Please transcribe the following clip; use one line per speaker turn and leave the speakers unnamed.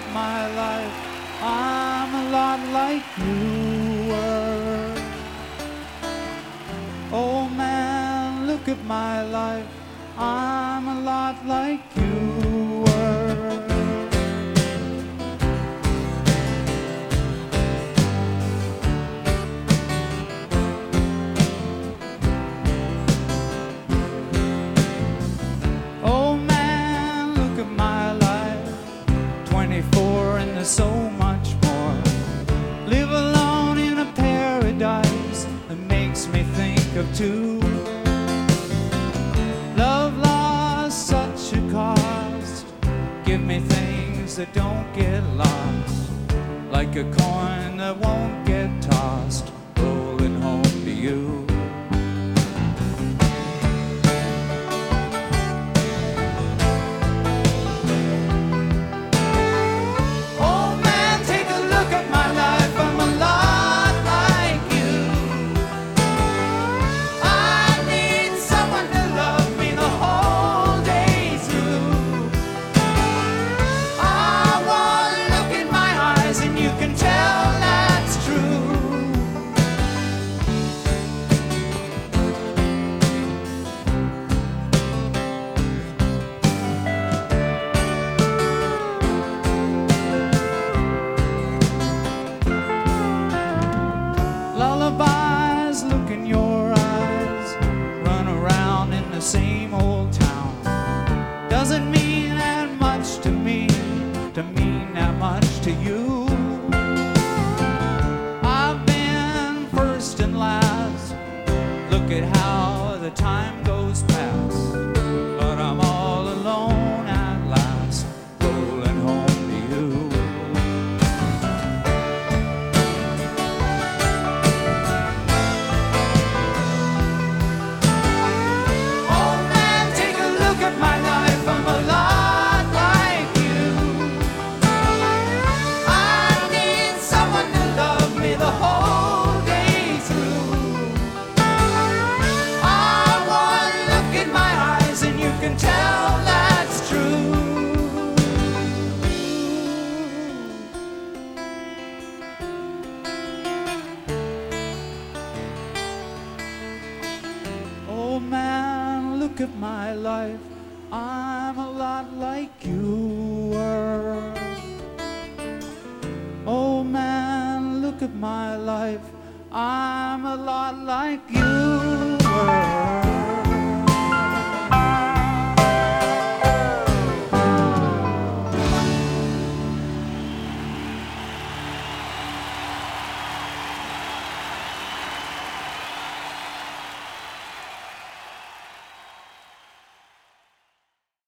at my life, I'm a lot like you were. Oh man, look at my life, I'm a lot like you were. Oh man, look at my life, 24 and there's so much more. Live alone in a paradise that makes me think of two. Love lost such a cost, give me things that don't get lost, like a coin that won't get tossed, rolling home to you. Lullabies look in your eyes, run around in the same old town. Doesn't mean that much to me, to mean that much to you. I've been first and last, look at how the time goes past, but I'm all alone at last, rolling home to you. Oh man, look at my life, I'm a lot like you were. Oh man, look at my life, I'm a lot like you were.